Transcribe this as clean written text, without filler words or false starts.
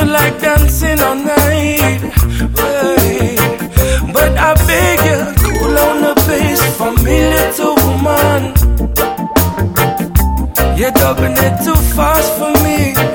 feel like dancing all night. Wait. But I beg you, cool on the pace for me, little woman. You're doubling it too fast for me.